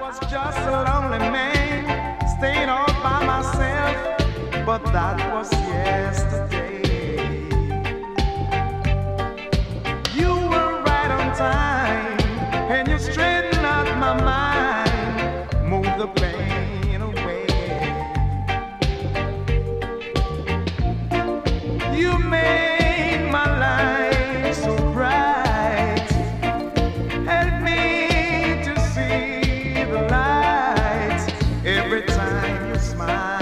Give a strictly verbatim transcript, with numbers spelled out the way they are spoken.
was just a lonely man, staying all by myself, but that was yesterday. You were right on time, and you straightened out my mind, moved the pain away. You made my life so bright, help me to see the light every time you smile.